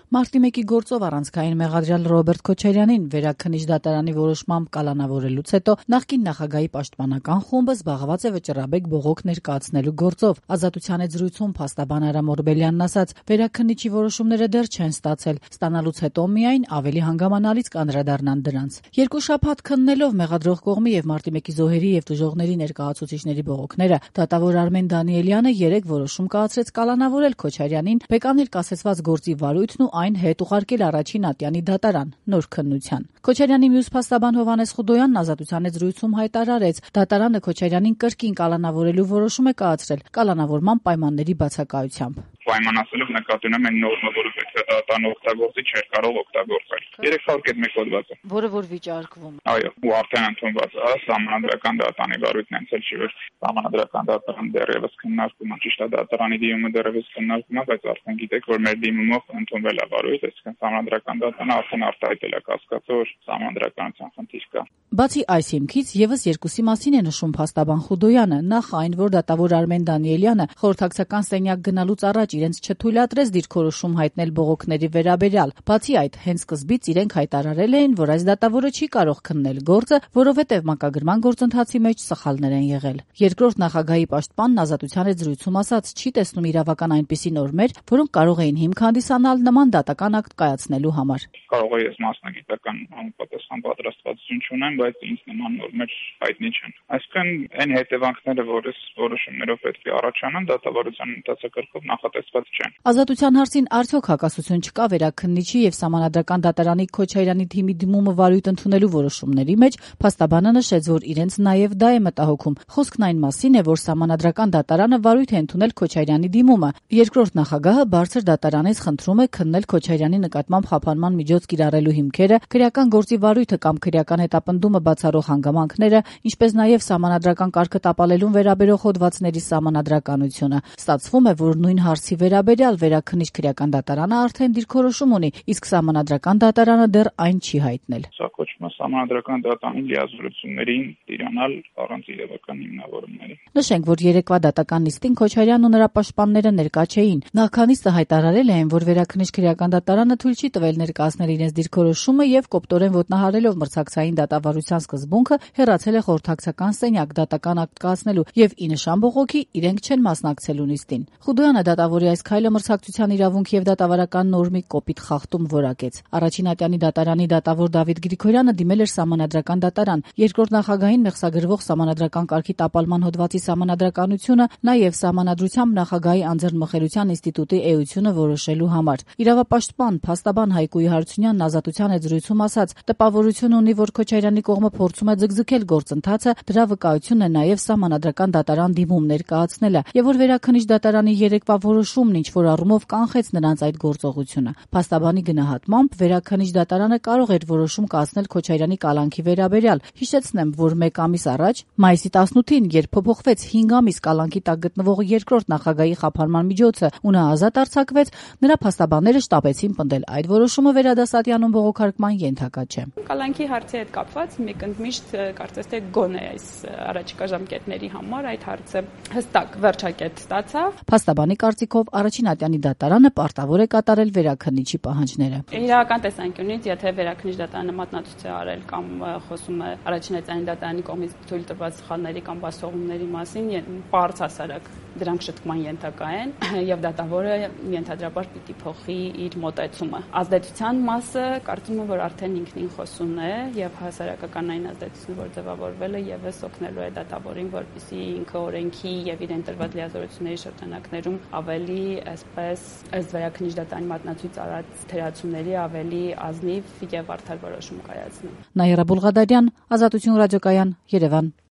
Մարտի 1-ի գործով առանցքային մեղադրյալ Ռոբերտ Քոչարյանին վերաքննիչ դատարանի որոշմամբ կալանավորելուց հետո նախկին նախագահի պաշտպանական խումբը զբաղված է վճռաբեկ բողոք ներկայացնելու գործով։ Ազատության հետ զրույցում փաստաբան Արամ Օրբելյանն ասաց, վերաքննիչի որոշումները դեռ չեն ստացել, ստանալուց հետո միայն ավելի հանգամանալից կանդրադառնան դրանց։ Երկու շաբաթ քննելով մեղադրող կողմի եւ Մարտի 1-ի զոհերի եւ տուժողների ներկայացուցիչների բողոքները, դատավոր Արմեն Դանիելյանը երեկ որոշում կայացրեց կալանավորել Քոչարյանին, բեկանել կասեցված գործի վարույթն ու այն հետ ուղարկել առաջին ատյանի դատարան նոր քննության։ Քոչարյանի մյուս փաստաբան Հովհաննես Խուդոյանն Ազատության հետ զրույցում հայտարարեց, դատարանը Քոչարյանին կրկին կալանավորելու որոշում է կայացրել կալանավորման պայմանների բացակայությամբ։ Պայմանացնելով նկատի ունեմ այն նորմը, որը պետք է դատարանը օգտագործի, չէր կարող օգտագործել։ 301 հոդվածը, որը որ վիճարկվում։ Այո, ու արդեն ընդունված է սահմանադրական դատարանի վարույթն այնցել չի, որ սահմանադրական դատարան դեռևս քննարկում է, ճիշտ է դատարանի դիմումը դեռևս քննարկում է, բայց արդեն գիտեք, որ մեր դիմումով ընդունվել է վարույթ, այսինքն սահմանադրական դատարանը արդեն արտահայտել է կասկածը, որ սահմանադրականության խնդիր կա։ Բացի այս հիմքից եւս երկուսի մասին է նշում փաստաբան Խուդոյանը, նախ այն, որ դատավոր Արմեն Դանիելյանը խորհրդակցական սենյակ գնալուց առաջ իրենց չթույլատրեց դիրքորոշում հայտնել բողոքների վերաբերյալ։ Բացի այդ, հենց սկզբից իրենք հայտարարել էին, որ այս դատավորը չի կարող քննել գործը, որովհետև մակագրման գործընթացի մեջ սխալներ են եղել։ Երկրորդ նախագահի պաշտպանն Ազատության հետ զրույցում ասաց, չի տեսնում իրավական այնպիսի նորմեր, որոնք կարող էին հիմք հանդիսանալ նման դատական ակտ կայացնելու համար։ Կարող է ես մասնագիտական համապատասխան պատրաստվածություն չունեմ, բայց ինձ նման նորմեր հայտնի չեն։ Այսինքն այն հետևանքները, որ այս որոշումներով պետք է առաջանան, դատավարության ընթացակարգով նախատեսված չեն։ Ազատության հարցին արդյոք հակասություն չկա վերաքննիչի եւ սահմանադրական դատարանի Քոչարյանի թիմի դիմումը վարույթ ընդունելու որոշումների մեջ, փաստաբանը նշեց, որ իրենց նաեւ դա է մտահոգում։ Խոսքն այն մասին է, որ սահմանադրական դատարանը վարույթ է ընդունել Քոչարյանի դիմումը։ Երկրորդ նախագահը բարձր դատարանից խնդրում է քննել Քոչարյանի նկատմամբ խափանման միջոց կիրառելու հիմքերը, քրեական գործի վարույթը կամ քրեական հետապնդումը բացառող հանգամանքները, ինչպես նաեւ սահմանադրական կարգը տապալելուն վերաբերող հոդվածների սահմանադրականությունը։ Ստացվում է, որ նույն հարցի վերաբերյալ վերաքննիչ քրեական դատարանը արդեն դիրքորոշում ունի, իսկ սահմանադրական դատարանը դեռ այն չի հայտնել։ Սա կոչվում է սահմանադրական դատարանի լիազորություններին տիրանալ առանց իրավական հիմնավորումների։ Նշենք, որ երեկվա դատական նիստին Քոչարյանն ու նրա պաշտպանները ներկա չէին։ Նախանիստը հայտարարել էին, որ վերաքննիչ քրեական դատարանը թույլ չի տվել ներկայացնել իրենց դիրքորոշումը եւ կոպտորեն ոտնահարելով մրցակցային դատավարության սկզբունքը հեռացել է խորհրդակցական սենյակ դատական ակտ կայացնելու եւ ի նշան բողոքի իրենք չեն մասնակցելու նիստին։ Խուդոյանը դատավորի այս քայլը մրցակցության իրավունք եւ դատավարական նորմի կոպիտ խախտում որակեց։ Առաջին ատյանի դատարանի դատավոր Դավիթ Գրիգորյանը դիմել էր սահմանադրական դատարան, երկրորդ նախագահին մեղսագրվող սահմանադրական կարգի տապալման հոդվածի սահմանադրականությունը, նաեւ սահմանադրությամբ նախագահի անձեռնմխելիության ինստիտուտի էությունը որոշելու համար։ Իրավապաշտպան փաստաբան Հայկուի Հարությունյանն Ազատության հետ զրույցում ասաց, տպավորություն ունի, որ Քոչարյանի կողմը փորձում է ձգձգել գործընթացը, դրա վկայությունն է նաեւ սահմանադրական դատարան դիմումներ կայացնելը, եւ որ վերաքննիչ դատարանի երեկվա որոշումն ինչ որ առումով կանխեց նրանց այդ գործողությունը։ Փաստաբանի գնահատմամբ վերաքննիչ դատարանը կարող էր որոշում կայացնել Քոչարյանի կալանքի վերաբերյալ։ Հիշեցնեմ, որ 1 ամիս առաջ, մայիսի 18-ին, երբ փոփոխվեց 5 ամիս կալանքի տակ գտնվող երկրորդ նախագահի խափանման միջոցը ու նա ազատ արձակվեց, նրա փաստաբանները շտապեցին պնդել այդ որոշումը վերադասատյանում բողոքարկման ենթակա չէ։ Կալանքի հարցի հետ կապված մեկ ընդմիշտ կարծես թե գոնե այս առաջիկա ժամկետների համար այդ հարցը հստակ վերջակետ ստացավ։ Փաստաբանի կարծիքով առաջին ատյանի դատարանը պարտավոր է կատարել վերաքննիչի պահանջները։ Իրական տեսանկյունից, եթե վերաքննիչ դատարանը մատնացույց է արել կամ խոսում է առաջին ատյանի դատարանի կողմից թույլ տրված սխալների կամ բացողումների մասին, պարզ հասարակ դրանք շտկման ենթակա են եւ դատավորը ենթադրաբար պիտի փոխի իր մոտեցումը։ Ազդեցության մասը կարծում եմ, որ արդեն ինքնին խոսուն է եւ հասարակական այն ազդեցությունը, որ ձևավորվել է եւս օգնելու է դատավորին, որպեսզի ինքը օրենքի եւ իրեն տրված լիազորությունների շրջանակներում ավելի այսպես ըստ վերաքննիչ դատարանի մատնացույց արած թերացումների ավելի ազնիվ եւ արդար որոշում կայացնի։ Նաիրա Բուլղադարյան, Ազատություն ռադիոկայան, Երևան։